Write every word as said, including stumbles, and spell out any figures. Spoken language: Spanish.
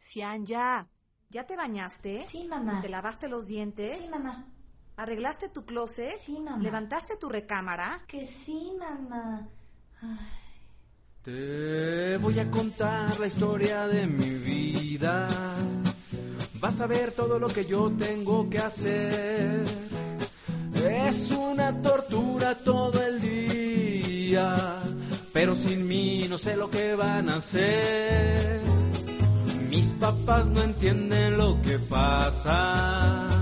Xian, ya. ¿Ya te bañaste? Sí, mamá. ¿Te lavaste los dientes? Sí, mamá. ¿Arreglaste tu closet? Sí, mamá. ¿Levantaste tu recámara? Que sí, mamá. Ay. Te voy a contar la historia de mi vida. Vas a ver todo lo que yo tengo que hacer. Es una tortura todo el día, pero sin mí no sé lo que van a hacer. Mis papás no entienden lo que pasa.